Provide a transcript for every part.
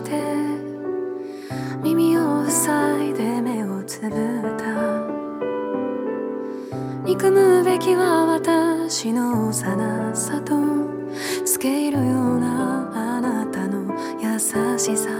て耳を塞いで目をつぶった。憎むべきは私の幼さと透け入るようなあなたの優しさ。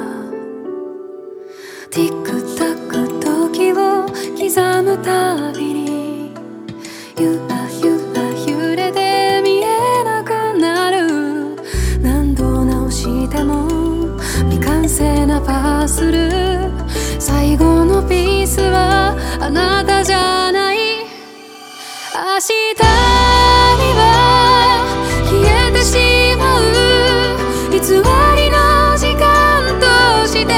ティックタック時を刻むたびにゆらゆら揺れて見えなくなる。何度直しても未完成なパズル。最後のピースはあなたじゃない。明日には消えてしまう偽りの時間として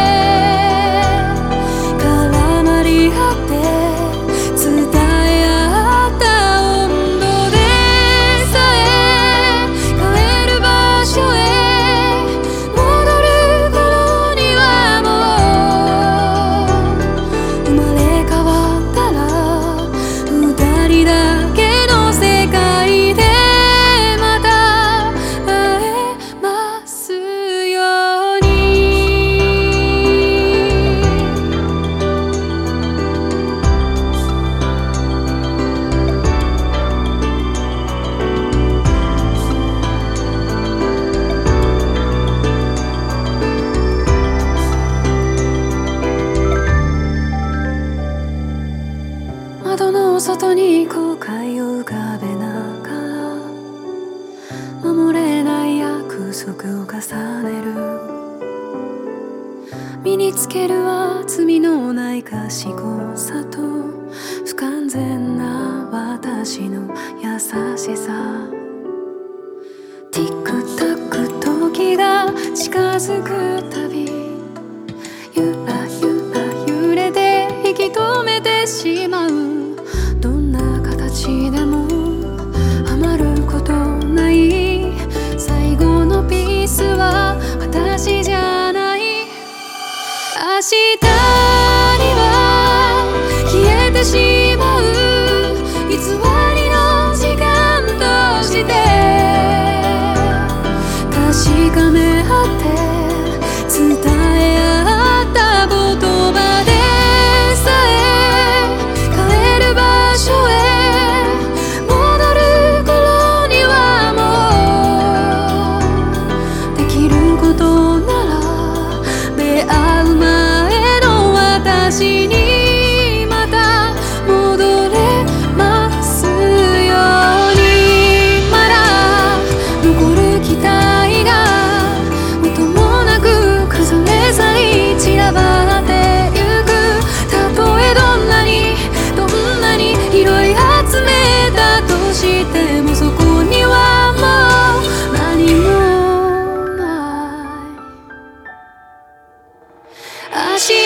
絡まり合って伝え合った温度でさえ帰る場所へ戻る頃にはもう生まれ変わったら二人だけの世界でまた会えますように。窓の外に後悔を浮かべながら守れない約束を重ねる。身につけるは罪のない賢さと不完全な私の優しさ。ティックタック時が近づくたびゆらゆら揺れて引き止めてしまう。どんな形でも余ることない。最後のピースは私じゃない。明日には消えてしまう偽りの時間として確かめ合って伝え合った言葉でさえ帰る場所へ戻る頃にはもうできることなら出会う前の私にまた戻れますように。まだ残る期待が音もなく崩れ去り散らばってゆく。たとえどんなに拾い集めたとしてもそこにはもう何もない。明日